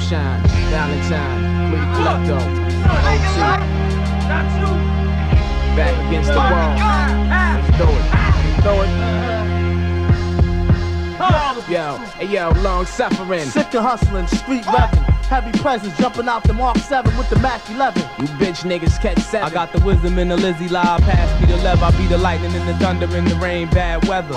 Shine, Valentine, Pretty Klepto, OT. Back against the wall. Let's do it. Throw it. Yo, hey yo, long suffering. Sick of hustling, street revving. Heavy presence jumping out the Mark 7 with the Mac 11. You bitch niggas catch 7. I got the wisdom in the Lizzie live, pass me the lever. I be the lightning in the thunder in the rain, bad weather.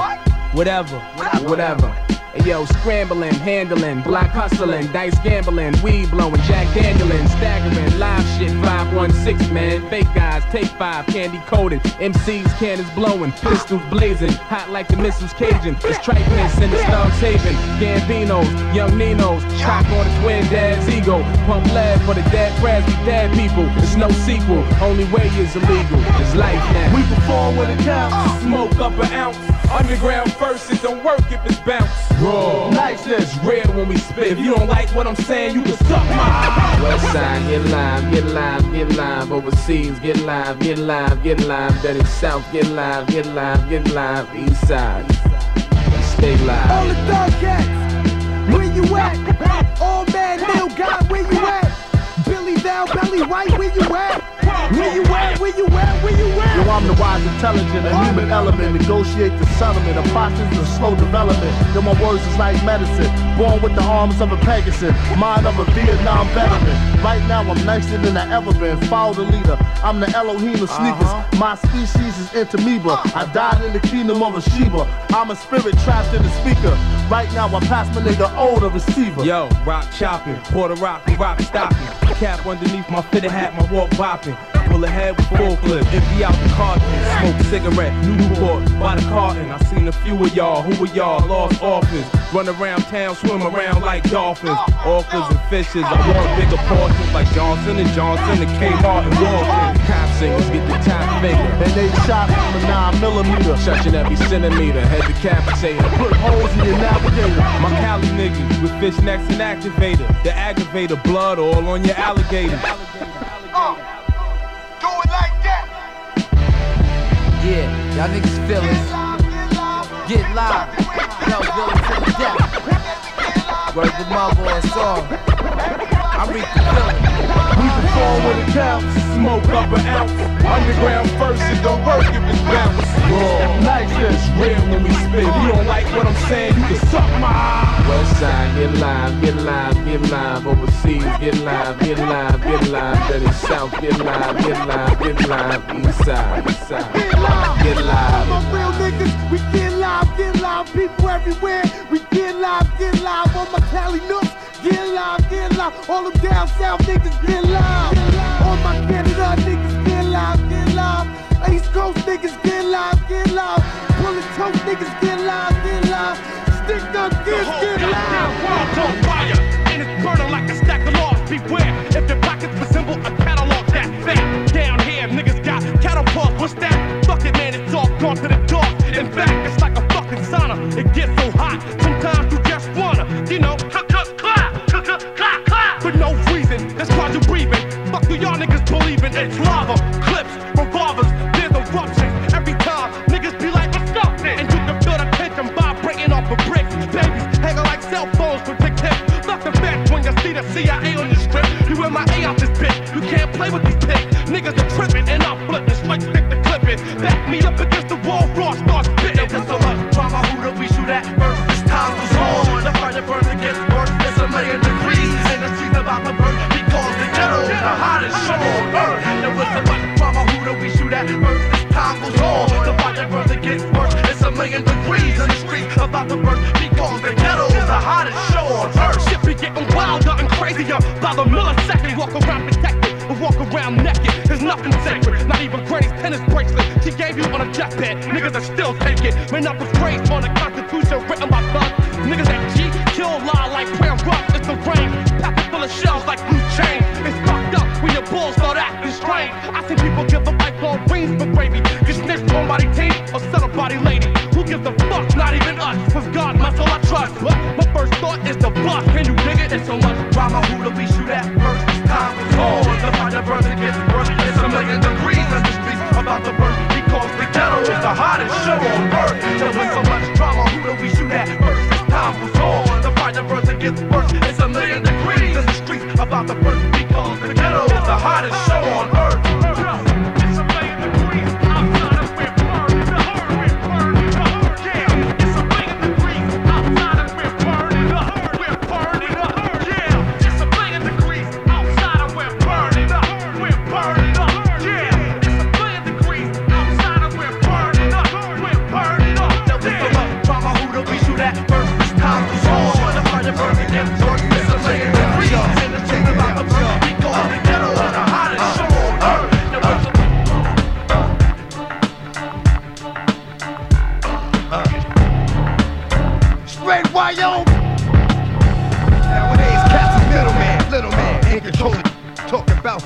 Whatever. Hey yo, scrambling, handling, block hustling, dice gambling, weed blowing, Jack Dandelion, staggering, live shit, 516, man. Fake guys, take 5, candy coated, MCs, cannons blowing, pistols blazing, hot like the missiles Cajun. It's tripeness in the Storm's Haven, Gambinos, young Ninos, cock on the twin dad's ego, pump lead for the dead prayers, we dead people. It's no sequel, only way is illegal. It's life now. We perform when it counts. Smoke up an ounce. Underground first, it don't work if it's bounce. Raw. Niceness. It's real when we spit. If you don't like what I'm saying, you can suck my. West side, get live, get live, get live. Overseas, get live, get live, get live. Dirty South, get live, get live, get live. East side, stay live. All the thug cats, where you at? All man, Lil God, where you at? Billy Val, Belly White, where you at? Where you at? Where you at? Where you at? Yo, I'm the wise, intelligent, a human element. Negotiate the settlement. A process of slow development. Yo, my words is like medicine. Born with the arms of a Pegasus. Mind of a Vietnam veteran. Right now, I'm nicer than I ever been. Follow the leader. I'm the Elohim of sneakers. My species is Intermeba. I died in the kingdom of a Sheba. I'm a spirit trapped in the speaker. Right now, I pass my nigga O, the receiver. Yo, rock chopping, Puerto rock stocking. Cap underneath my fitted hat, my walk bopping. Pull ahead with full clip, empty out the carton. Smoke cigarette, Newport, by the carton. I seen a few of y'all, who of y'all lost office. Run around town, swim around like dolphins. Orcas and fishes, I want bigger portions like Johnson and Kmart and Walton. Cop singers get the top finger. And they shot from a 9mm. Touching every centimeter, head decapitator. Put holes in your navigator. My Cali niggas with fishnets and activator. The aggravator, blood all on your alligator. Do it like that. Yeah, y'all niggas feel it. Get live. Yo, Billy to the death. Word the mother or song. I read the feeling. We perform when it counts. Smoke up an ounce. Underground first, it don't work if it's bounce. Niceness. It's real when we spit. If you don't like what I'm saying, you can suck my. West side, get live, get live, get live. Overseas, get live, get live, get live. Dirty South, get live, get live, get live. East side, get live. All my real niggas, we get live, people everywhere. We get live, on my Cali nooks. Get live, all them down south niggas get live. All my Canada niggas get live. East Coast niggas get live. Bullet toast niggas get live. Stick gun kids get live. World's on fire, and it's burning like a stack of laws. Beware, if your pockets resemble a catalog that's fake. Down here, niggas got catapults. What's that? Fuck it, man, it's all gone to the dark. In fact, it's like a fucking sauna. It gets so hot, sometimes you just wanna, you know, clap. For no reason, that's cause you breathing. Fuck do y'all niggas believing? It's lava, clips, revolvers, there's eruptions. Every time, niggas be like, what's up? And you can feel the tension vibrating off of bricks. Babies hanging like cell phones for big tips. Fuck the bench when you see the CIA on your strip. You wear my A out this bitch. You can't play with these pigs. Niggas are tripping and I'm flipping. Straight stick to clipping. Back me up against the wall, raw start spitting. There's so much drama, who do we shoot at first? This time was on. The fire that burns against work. It's a million degrees. And the streets about to burn because the ghetto is the hottest show on earth. There was so much drama, who do we shoot at first? This time goes on. The fire that burns against work. It's a million degrees. And the streets about to burn because the ghetto is the hottest show on earth. Shit be getting wilder and crazier by the millisecond. Walk around protected or walk around naked. There's nothing sacred, not even Granny's tennis bracelet she gave you on a deathbed. Niggas are still taking. Man up was raised on the Constitution written by thugs. Niggas that cheat, kill, lie like prayer rough. It's the rain, pocket full of shells like blue chain. It's fucked up when your bulls start acting strange. I see people give up lifelong wings for gravy. Get snitched on body team or set a body lady. Who gives a fuck? Not even us. With God, that's all I trust. But my first thought is the bust. Can you dig it? There's so much drama. Who do we shoot at first? This time was on. The fire that burns against worse. It's a million degrees in the streets about to burn. Because the ghetto is the hottest show on earth. There was so much drama. Who do we shoot at first? This time was on. The fire that burns against worse. It's a million degrees in the streets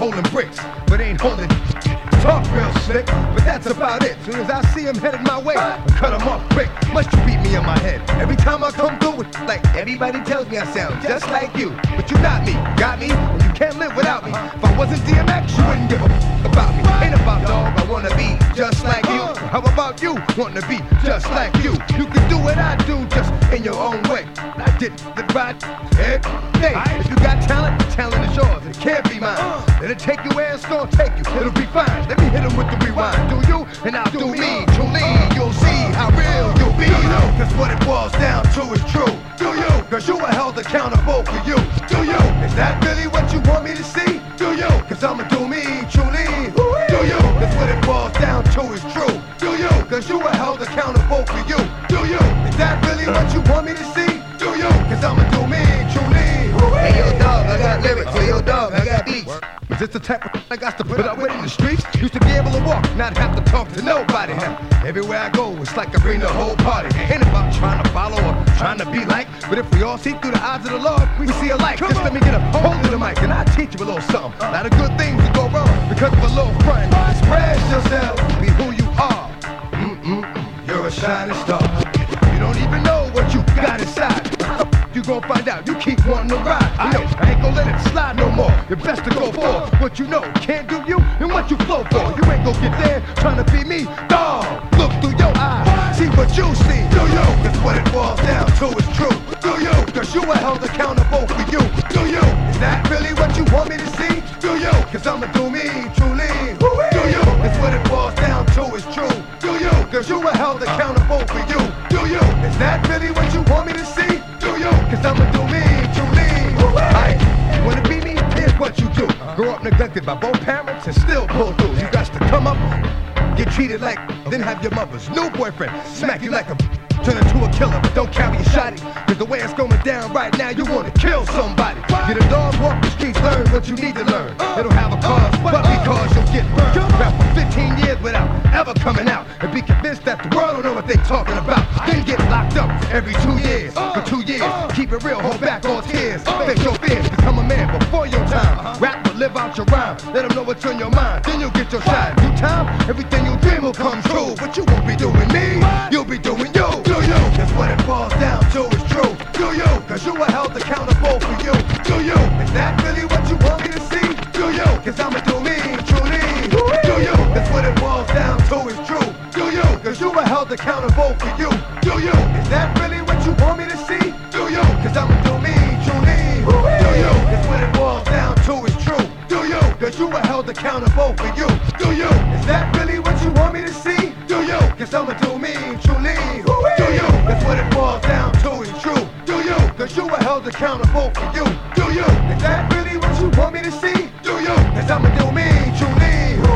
holding bricks, but ain't holding. Talk real slick, but that's about it. Soon as I see him headed my way, I cut him off quick. Must you beat me in my head? Every time I come through it, like everybody tells me I sound just like you. But you not me, got me, and you can't live without me. If I wasn't DMX, you wouldn't give a about me. Ain't about dog, I wanna be just like you. How about you, wanting to be just like you? You can do what I do, just in your own way. I didn't right every day. If you got talent, talent is yours, it can't be mine. It'll take you where it's gonna take you, it'll be fine. Let me hit him with the rewind. Do you, and I'll do me. Truly, you'll see how real you'll be. Cause what it boils down to is true. Do you? Cause you are held accountable for you. Do you? Is that really what you want me to see? Do you? Cause I'ma do me, truly. Do you? Cause what it boils down to is true. Do you? Cause you are held accountable for you. Do you? Is that really what you want me to see? Do you? Cause I'ma do me, truly. Hey yo dog, I got lyrics. Hey yo dog, I got beats. Is this the type of I got to put up with in the streets? Used to be able to walk, not have to talk to nobody. Everywhere I go, it's like I bring the whole party. Ain't about trying to follow or trying to be like, but if we all see through the eyes of the Lord, we see alike. Just let me get a hold of the mic and I'll teach you a little something. A lot of good things will go wrong because of a little front. Express yourself, be who you are. You're a shining star. You don't even know what you got inside. You gon' find out, you keep wanting to ride. I ain't gon' let it slide no more. You're best to go for what you know can't do you and what you flow for. You ain't gon' get there trying to be me, dawg. Look through your eyes, see what you see. Do you? Cause what it boils down to is true. Do you? Cause you are held accountable for you. Do you? Is that really what you want me to see? Do you? Cause I'ma do me, truly. Do you? Cause what it boils down to is true. Do you? Cause you are held accountable for you. Do you? Is that really what you want me to see? Cause I'ma do me, truly. Aight, you wanna be me? Here's what you do. Grow up neglected by both parents and still pull through. You got to come up, get treated like, then have your mother's new boyfriend smack you like a turn into a killer, but don't carry a shotty. Cause the way it's going down right now, you wanna kill somebody. Get a dog, walk the streets, learn what you need to learn. It'll have a cause, but because you'll get burned. Rap for 15 years without ever coming out and be convinced that the world don't know what they talking about. Then get locked up every 2 years. For 2 years, keep it real, hold back all tears. Face your fears, become a man before your time. Rap but live out your rhyme, let them know what's on your mind. Then you'll get your shine. Due time, everything you dream will come true. But you won't be doing me, you'll be doing you. Do you? That's what it boils down to is true. Do you? Cause you are held accountable for you. Do you? Is that really what you want me to see? Do you? Cause I'ma do me, truly. Do you? That's what it boils down to is true. Do you? Cause you are held accountable for you. Do you? Is that really what you want me to see? Do you? Cause I'ma do me, truly. Do you? That's what it boils down to is true. Do you? Cause you are held accountable for you. Do you? Is that really what you want me to see? Do you? Cause I'ma do me, truly. Do you? That's what it boils down to is true. Do you? Cause you are held accountable for you. Do you? Is that really what you want me to see? Do you? Cause I'ma do me, truly.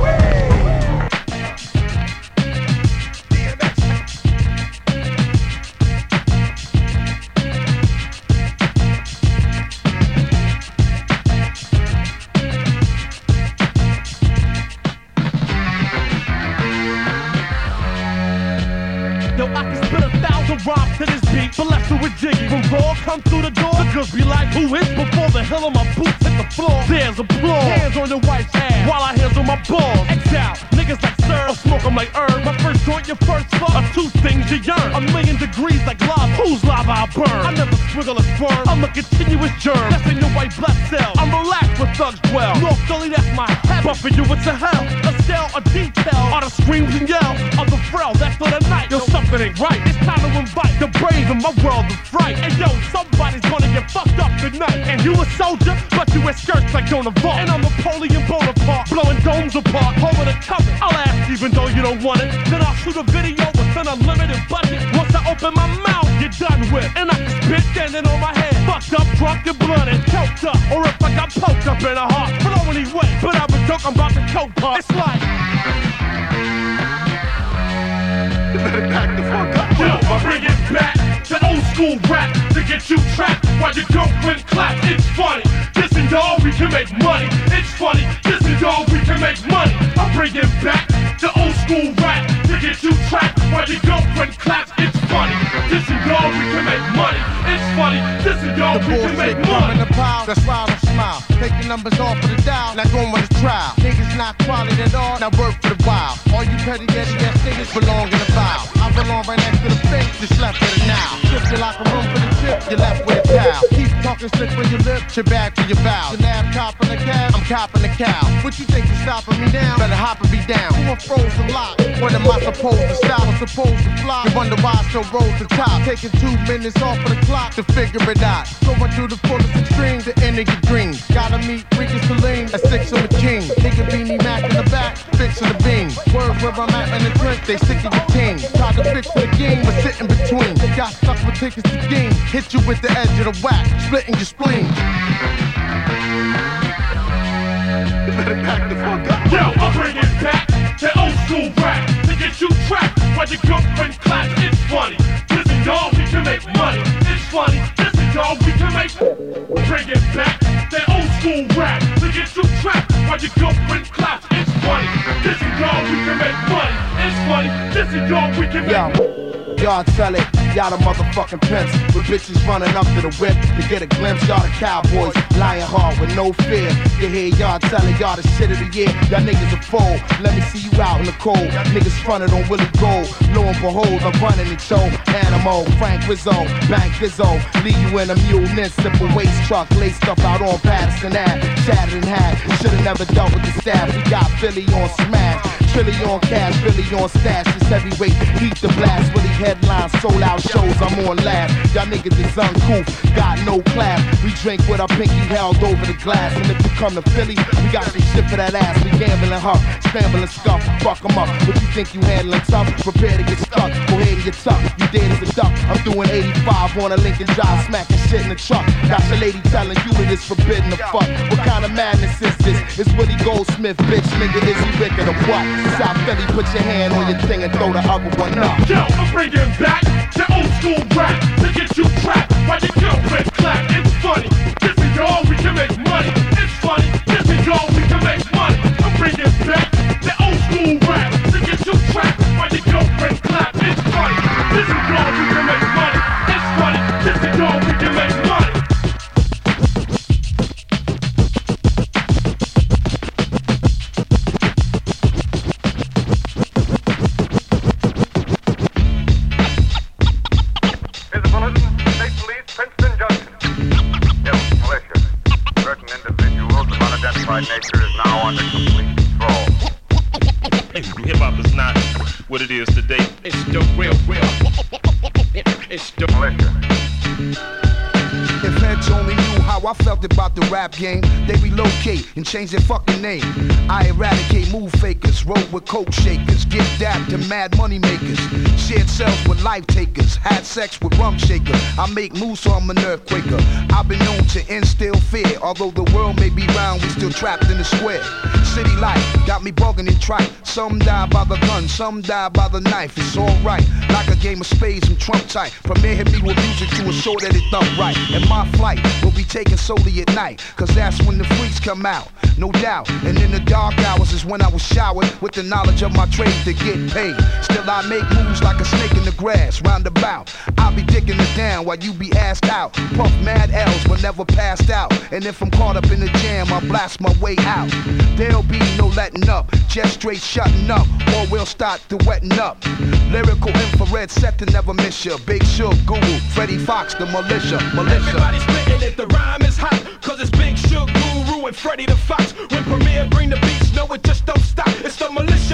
Rhyme to this beat, but let's do it jiggy. When raw come through the door, the girls be like, who is? Before the heel of my boots hit the floor, there's applause. Hands on your wife's ass, while I hands on my balls. Exile, niggas like sir, or smoke 'em like herb. My first joint, your first fuck, are 2 things you yearn. 1,000,000 degrees like lava, whose lava I burn? I never squiggle a sperm, I'm a continuous germ. That's in your white blood cell, I'm relaxed with thugs dwell. North Philly, that's my heaven, but for you it's a hell. A cell, a detail, all the screams and yells of the frail, that's for the night. Yo, something ain't right, it's time to invite the brave in my world of fright. And yo, somebody's gonna get fucked up tonight. And you a soldier, but you wear skirts like Joan of Arc. And I'm Napoleon Bonaparte, blowing domes apart. Over the cover, I'll ask even though you don't want it. Then I'll shoot a video with an unlimited budget. Once I open my mouth, you're done with. And I can spit standing on my head. Fucked up, drunk and blooded, choked up. Or if I got poked up in the heart, blow anyway. But I'm a joke, I'm about to coke part. It's like back the fuck up. Yo, I bring it back to old school rap to get you trapped while your girlfriend clap. It's funny, this and y'all we can make money. It's funny, this and y'all we can make money. I bring it back to old school rap to get you trapped while your girlfriend claps. It's funny, this and y'all we can make money. It's funny, this and y'all we can make money. The pile, that's why I don't smile. Take the numbers off of the dial, now go on the trial. Niggas not quality at all, now work for the wild. All you petty ass niggas belong in the file. I belong right next to the fence, just left with it now. Shift you like a room for the chip, you left with a towel. Keep talking slick when you lip, your back for your vows. Your lab copping the cab, I'm copping the cow. What you think is stopping me now? Better hop and be down. Who a frozen lock? What am I supposed to stop? I'm supposed to fly. You wonder why I still rose to top. Taking 2 minutes off of the clock to figure it out. Going through the fullest extreme to end of your dreams. Gotta meet Ricky Saline at 6 on the king. Nigga beanie Mac in the back, fixing the beam. Words where I'm at in the trench, they sick of your team. Tried to fix for the game, but sit in between. Got stuck with tickets to game. Hit you with the edge of the whack, splitting your spleen. Better back the fuck up. Yo, I'm bringing back that old school rap to get you trapped while your girlfriend claps. It's funny. Listen, y'all, we can make money. It's funny. Listen, y'all, we can make. Bringing back that old school rap to get you trapped while your girlfriend claps. It's funny. Listen, y'all, we can make money. It's funny. Listen, y'all, we can make. Y'all tell it, y'all the motherfucking pimps with bitches running up to the whip to get a glimpse. Y'all the cowboys, lying hard with no fear. You hear y'all telling y'all the shit of the year. Y'all niggas are full. Let me see you out in the cold. Niggas fronted on Willie Gold. Lo and behold, I'm running the show. Animal, Frank Rizzo, Bank Gizzo. Leave you in a mule, then slip a waist truck laced up out on Patterson Ave. Shattered in half. Should've never dealt with the staff. We got Philly on smash. Trilly on cash, Billy on stash. It's heavyweight, heat the blast. Willie headlines, sold out shows, I'm on last. Y'all niggas is uncouth, got no class. We drink with our pinky held over the glass. And if you come to Philly, we got some shit for that ass. We gambling huff, scrambling scuff, fuck 'em up. What you think you handling tough? Prepare to get stuck, go ahead and get tough. You dead as a duck, I'm doing 85 on a Lincoln Drive, smacking shit in the truck. Got your lady telling you it is forbidden to fuck. What kind of madness is this? It's Willie Goldsmith, bitch, nigga, is he wicked or what? South Philly, put your hand on your thing and throw the other one up. Yo, I'm bringing back the old school rap to get you trapped while your girlfriend clap. It's funny. Listen, y'all, we can make money. It's funny. Listen, y'all, we can make money. I'm bringing back the old school rap to get you trapped while your girlfriend clap. It's funny. Listen, y'all, we can make money. It's funny. Listen, y'all, we can make money. Nature is now under complete control. Hip-hop is not what it is today. It's the real. It's the militia. If heads only knew how I felt about the rap game, they relocate and change their fucking name. I eradicate move fakers, roll with coke shakers, give dap to mad money makers, shared cells with life takers, had sex with rum shaker. I make moves so I'm an earthquaker. I've been known to instill fear, although the world may be round, we still trapped in the square. City life got me bugging and trite. Some die by the gun, some die by the knife. It's alright, like a game of spades, I'm Trump tight. Premier hit me with music to assure that it thump right. And my flight will be taken solely at night, cause that's when the freaks come out, no doubt. And in the dark hours is when I was showered with the knowledge of my trade to get paid. Still I make moves like a snake in the grass, roundabout. I'll be digging it down while you be assed out. Puff mad L's but never passed out. And if I'm caught up in the jam, I'll blast my way out. There'll be no letting up, just straight shutting up, or we'll start to wetting up. Lyrical infrared set to never miss ya. Big Shug, Guru, Freddie Fox, the militia. Everybody spitting it, the rhyme is hot, cause it's Big Shug, Guru, and Freddie the Fox. When Premier bring the beats, no it just don't stop, it's the militia.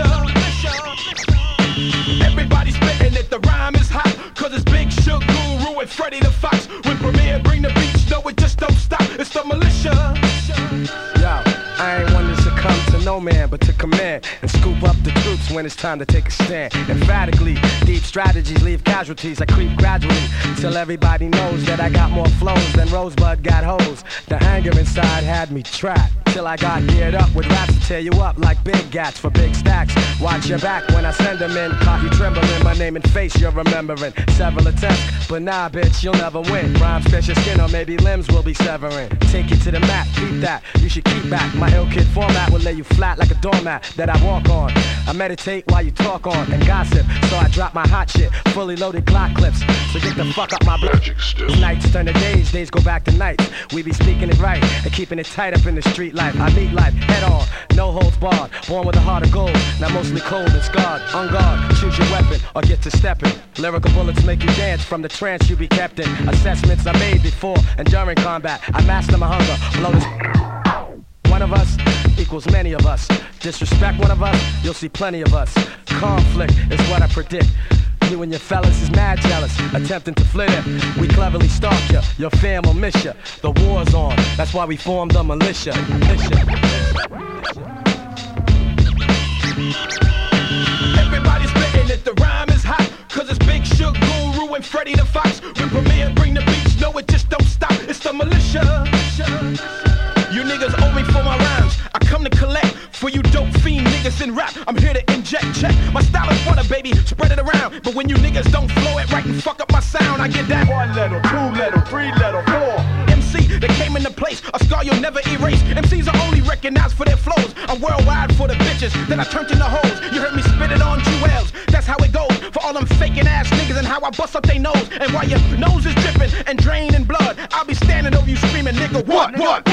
Everybody spitting it, the rhyme is hot, cause it's Big Shug, Guru, and Freddie the Fox. When Premier bring the beats, no it just don't stop, it's the militia. Yo, I ain't one to succumb to no man, but to command and scoop up the troops when it's time to take a stand. Emphatically, deep strategies leave casualties. I creep gradually till everybody knows that I got more flows than Rosebud got hoes. The anger inside had me trapped till I got geared up with raps to tear you up like big gats for big stacks. Watch your back when I send them in. Caught you trembling, my name and face you're remembering. Several attempts, but nah, bitch, you'll never win. Rhymes pierce your skin or maybe limbs will be severing. Take you to the mat, beat that, you should keep back. My ill kid format will lay you flat flat like a doormat that I walk on. I meditate while you talk on and gossip, so I drop my hot shit, fully loaded Glock clips. So get the fuck up my blood. Nights turn to days, days go back to nights. We be speaking it right and keeping it tight up in the street life. I meet life head on, no holds barred. Born with a heart of gold, now mostly cold and scarred. On guard, choose your weapon or get to stepping. Lyrical bullets make you dance from the trance you be kept in. Assessments I made before and during combat. I master my hunger, blow this. One of us equals many of us. Disrespect one of us, you'll see plenty of us. Conflict is what I predict. You and your fellas is mad jealous, attempting to flit it. We cleverly stalk ya, your fam will miss ya. The war's on, that's why we formed a militia. Everybody's spitting it, the rhyme is hot. Cause it's Big Shook, Guru, and Freddie the Fox. When Premier bring the beats, no it just don't stop. It's the militia. You niggas owe me for my rhymes. I come to collect for you dope fiend niggas in rap. I'm here to inject, check. My style is butter, baby, spread it around. But when you niggas don't flow it right and fuck up my sound, I get that 1 letter, 2 letter, 3 letter, 4. MC that came into place, a scar you'll never erase. MCs are only recognized for their flows. I'm worldwide for the bitches that I turned into hoes. You heard me spit it on jewels, that's how it goes. For all them faking ass niggas and how I bust up they nose. And while your nose is dripping and draining blood, I'll be standing over you screaming, nigga, what?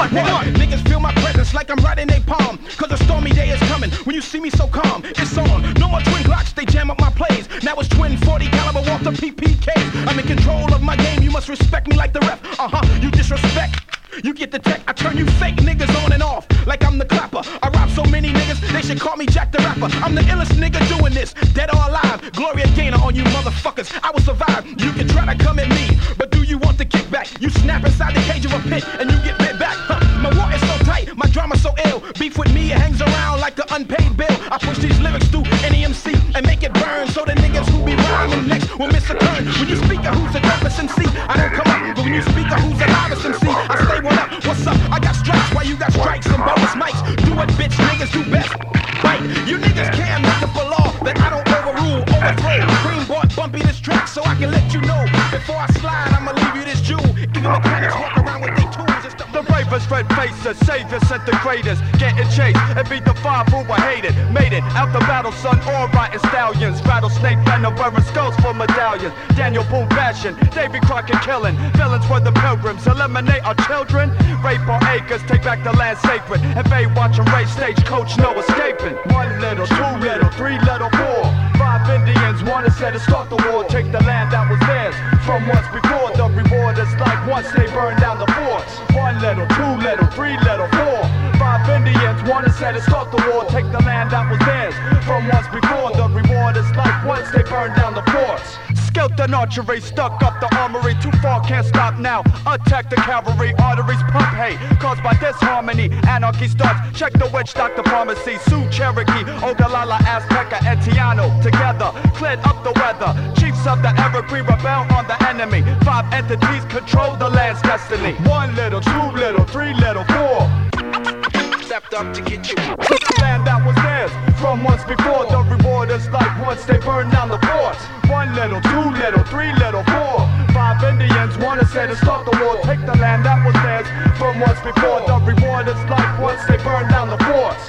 Niggas feel my presence like I'm right in they palm. Cause a stormy day is coming when you see me so calm. It's on, no more twin Glocks, they jam up my plays. Now it's twin 40 caliber Walther PPKs. I'm in control of my game, you must respect me like the ref. You disrespect, you get the tech. I turn you fake niggas on and off like I'm the clapper. I rob so many niggas, they should call me Jack the Rapper. I'm the illest nigga doing this, dead or alive. Gloria Gaynor on you motherfuckers, I will survive. You can try to come at me, but do you want the kickback? You snap inside the cage of a pit and you get bit back. My war is so tight, my drama so ill. Beef with me, it hangs around like an unpaid bill. I push these lyrics through any MC and make it burn, so the niggas who be rhyming next will miss a turn. When you speak of who's a toughest MC, I don't come up. But when you speak of who's the loudest MC, I stay one up. What's up? I got strikes while you got strikes and bonus mics. Do what bitch niggas do best. Right? You niggas can't make up a law that I don't overrule, overthrow. Cream bought bumpy this track so I can let you know. Before I slide, I'ma leave you this jewel. Even mechanics walk around with their tools. The bravest red faces, saviors sent the greatest. Getting chased and beat the 5 who I hated. Made it out the battle, son, all riding stallions. Rattlesnake venom, wearing skulls for medallions. Daniel Boone bashing, Davy Crockett killing. Villains were the pilgrims, eliminate our children. Rape our acres, take back the land sacred. And they watching race stage, coach no escaping. 1 letter, 2 letter, 3 letter, 4. 5 Indians wanted said to start the war. Take the land that was theirs from once before. The reward is like once they burn down the forts. 1 letter, 2 letter, 3 letter, 4. 5 Indians wanted said to start the war. Take the land that was theirs from once before. The reward is like once they burn down the forts. Skeleton archery, stuck up the armory. Too far, can't stop now. Attack the cavalry, arteries pump hate caused by disharmony. Anarchy starts, check the witch doctor pharmacy. Sioux, Cherokee, Ogallala, Azteca, and Tiano together cleared up the weather. Chiefs of the Evergreen rebel on the enemy. 5 entities control the land's destiny. 1 letter, 2 letter, 3 letter, 4. Stepped up to get you. Land that was theirs from once before. The reward is like once they burn down the forts. 1 letter, 2 letter, 3 letter, 4. 5 Indians wanna say to start the war. Take the land that was theirs from once before. The reward is like once they burn down the forts.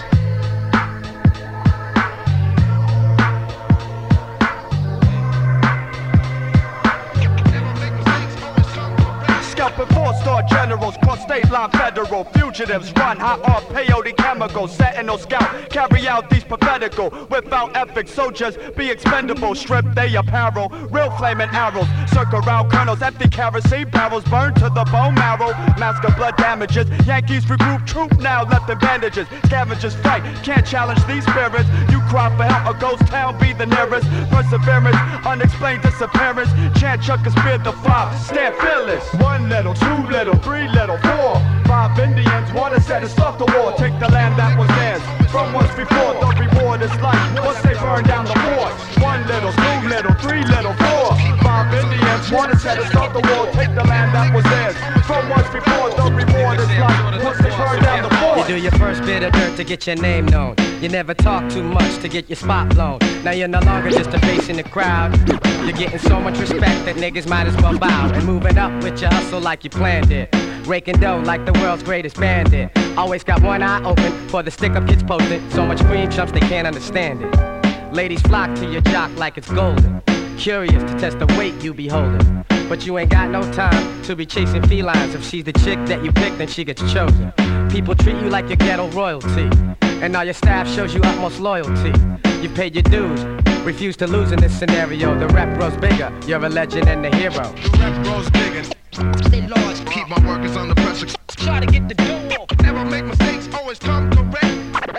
Scalping 4-star generals, cross state line federal fugitives run high on peyote chemicals, sentinel scout, carry out these prophetical. Without ethics, soldiers be expendable, strip they apparel, real flaming arrows, circle around colonels, empty kerosene barrels, burned to the bone marrow, mask of blood damages. Yankees regroup, troop now left in bandages. Scavengers fight, can't challenge these spirits. You cry for help, a ghost town be the nearest. Perseverance, unexplained disappearance. Chant Chuck is spear the 5, stand fearless. 1 letter, 2 letter, 3 letter, 4. 5 Indians wanna set and start the war. Take the land that was theirs from once before. The reward is like once they burn down the forts. 1 letter, 2 letter, 3 letter, 4. 5 Indians wanna set and start the war. Take the land that was theirs from once before. The reward is like once they burn down the forts. You do your first bit of dirt to get your name known. You never talk too much to get your spot blown. Now you're no longer just a face in the crowd. You're getting so much respect that niggas might as well bow. And moving up with your hustle like you planned it. Raking dough like the world's greatest bandit. Always got one eye open for the stick-up kids posting. So much cream chumps they can't understand it. Ladies flock to your jock like it's golden. Curious to test the weight you be holding. But you ain't got no time to be chasing felines. If she's the chick that you pick, then she gets chosen. People treat you like your ghetto royalty, and all your staff shows you utmost loyalty. You paid your dues, refuse to lose in this scenario. The rep grows bigger, you're a legend and a hero. The rep grows bigger, stay large, keep my workers under pressure. Try to get the dough, never make mistakes, always come correct.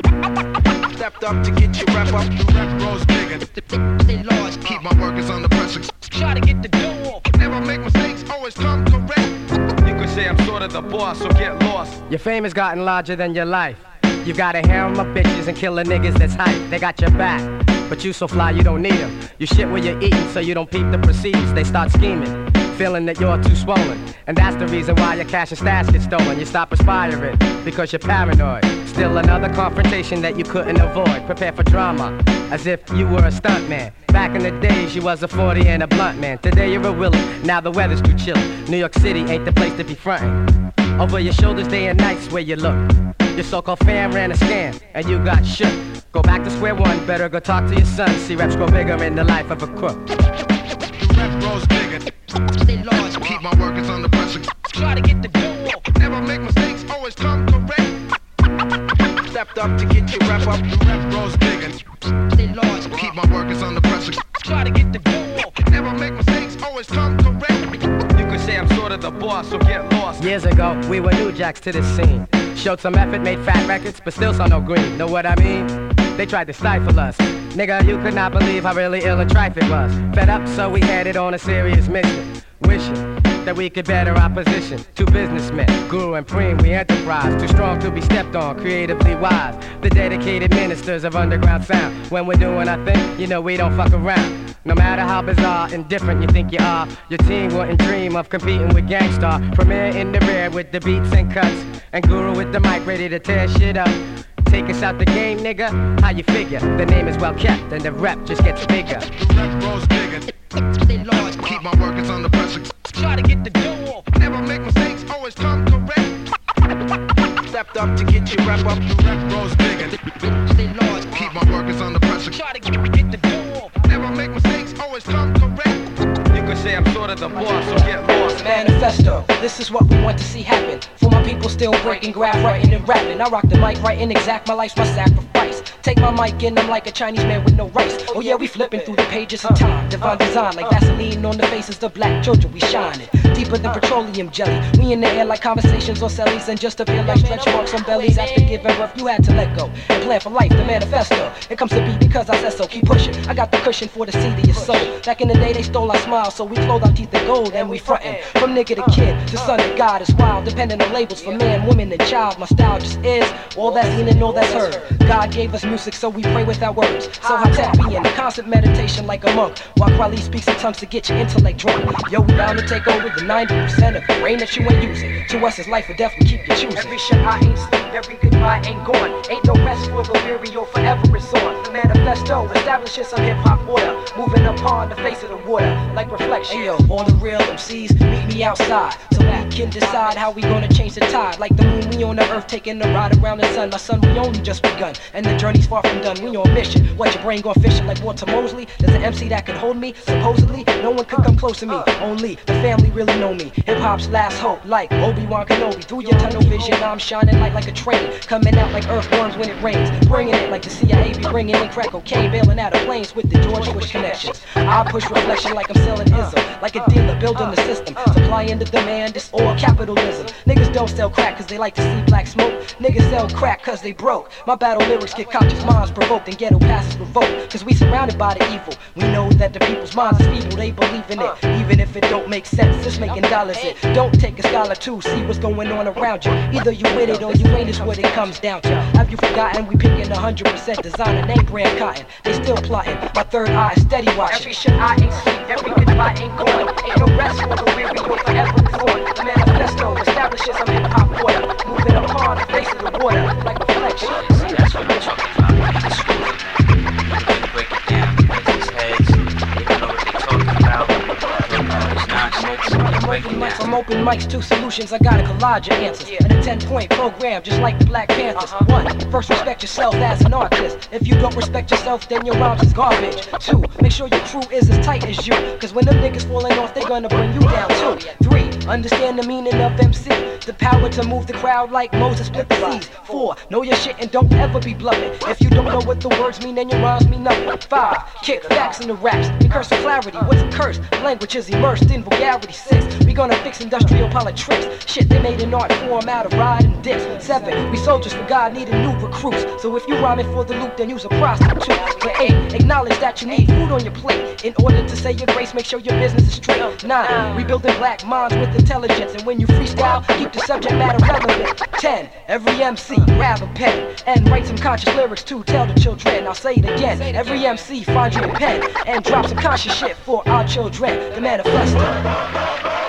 Stepped up to get your rep up. The rep grows bigger, stay large, keep my workers under pressure. Try to get the dough, never make mistakes, always come correct. You could say I'm sort of the boss, so get lost. Your fame has gotten larger than your life. You got a harem of bitches and killer niggas that's hype. They got your back, but you so fly you don't need them. You shit where you're eating so you don't peep the proceeds. They start scheming, feeling that you're too swollen. And that's the reason why your cash and stash get stolen. You stop aspiring because you're paranoid. Still another confrontation that you couldn't avoid. Prepare for drama as if you were a stuntman. Back in the days you was a 40 and a blunt man. Today you're a Willie, now the weather's too chilly. New York City ain't the place to be frontin'. Over your shoulders day and nights where you look. Your so-called fan ran a scam and you got shook. Go back to square one, better go talk to your son. See reps grow bigger in the life of a crook. Rep grows bigger, stay large, keep my workers under pressure. Try to get the dough, never make mistakes, always come correct. Stepped up to get your rep up. The rep grows bigger, stay large, keep my workers under pressure. Try to get the dough, never make mistakes, always come correct. You could say I'm sort of the boss, so get lost. Years ago, we were new jacks to this scene. Showed some effort, made fat records, but still saw no green. Know what I mean? They tried to stifle us. Nigga, you could not believe how really ill and trife it was. Fed up, so we headed on a serious mission. Wishing that we could better our position. Two businessmen, Guru and Preem, we enterprise. Too strong to be stepped on, creatively wise. The dedicated ministers of underground sound. When we're doing our thing, you know we don't fuck around. No matter how bizarre and different you think you are, your team wouldn't dream of competing with Gangstar. Premier in the rear with the beats and cuts, and Guru with the mic ready to tear shit up. Take us out the game, nigga, how you figure? The name is well kept and the rep just gets bigger. The rep grows bigger, stay large, keep my workers under pressure. Try to get the dough, never make mistakes, always come correct. Stepped up to get your rep up. The rep grows bigger, stay large, keep my workers under pressure. Try to get the dough, never make mistakes, always come correct. You could say I'm sort of the boss, so get lost. Manifesto, this is what we want to see happen. For my people still breaking, graph, writing and rapping. I rock the mic, writing exact, my life's my sacrifice. Take my mic in, I'm like a Chinese man with no rice. Oh yeah, we flipping through the pages of time. Divine design, like Vaseline on the faces of black children, we shining. Deeper than petroleum jelly. We in the air like conversations on cellies, and just appear like stretch marks on bellies. After giving birth, you had to let go and plan for life, the manifesto. It comes to be because I said so, keep pushing. I got the cushion for the seed of your soul. Back in the day, they stole our smiles, so we clothed our teeth in gold and we frontin'. From nigga to kid, to son to God is wild, depending on labels for man, woman, and child. My style just is all that's seen and all that's heard. God gave us music, so we pray with our words. So high tech, we in constant meditation like a monk, while Kweli speaks in tongues to get your intellect drunk. Yo, we bound to take over the 90% of the brain that you ain't using. To us, it's life or death, we keep you choosing. Every shot I ain't sleep, every goodbye ain't gone. Ain't no rest for the weary or forever is on. The manifesto establishes some hip-hop order, moving upon the face of the water like reflection. Hey, yo, all the real MCs, meet me outside, so we can decide how we gonna change the tide. Like the moon, we on the earth, taking a ride around the sun. My son, we only just begun, and the journey's far from done. We on mission. What, your brain going fishing like Walter Mosley? There's an MC that can hold me. Supposedly, no one could come close to me. Only the family really know me. Hip-hop's last hope, like Obi-Wan Kenobi. Through your tunnel vision, I'm shining like a train, coming out like earthworms when it rains, bringing it like the CIA be bringing in crack cocaine, bailing out of planes with the George Bush connections. I push reflection like I'm selling ism, like a dealer building the system, supplying the demand. It's all capitalism. Niggas don't sell crack cause they like to see black smoke. Niggas sell crack cause they broke. My battle lyrics get conscious minds provoked and ghetto passes revoked. Cause we surrounded by the evil. We know that the people's minds is feeble, they believe in it. Even if it don't make sense, it's making dollars it. Don't take a scholar to see what's going on around you. Either you with it or you ain't is what it comes down to. Have you forgotten we picking 100% designer name brand cotton? They still plotting, my third eye is steady watching. Every shit I ain't sleep, every goodbye ain't gone. Ain't no rest for the weary or forever reform. The manifesto establishes some hip-hop order, moving upon the face of the water like reflection. See, that's what I'm talking about. It's school. You break it down, these heads, they don't know what they're talking about. It's nonsense. Break it down. I'm open mic's two solutions, I got a collage of answers. And a 10-point program, just like the Black Panthers. 1. First, respect yourself as an artist. If you don't respect yourself, then your rhymes is garbage. 2. Make sure your crew is as tight as you, cause when them niggas falling off, they gonna bring you down too. 3. Understand the meaning of MC, the power to move the crowd like Moses split the seas. 4. Know your shit and don't ever be bluffing. If you don't know what the words mean, then your rhymes mean nothing. 5. Kick facts in the raps and curse with clarity. What's a curse? Language is immersed in vulgarity. 6. We gonna fix industrial politics. Shit they made an art form out of riding dicks. 7. We soldiers for God needing new recruits. So if you rhyming for the loot, then you's a prostitute. But 8. Acknowledge that you need food on your plate. In order to say your grace, make sure your business is straight. 9. Rebuilding black minds with intelligence. And when you freestyle, keep the subject matter relevant. 10. Every MC grab a pen and write some conscious lyrics to tell the children. I'll say it again. Every MC find you a pen and drop some conscious shit for our children. The manifesto.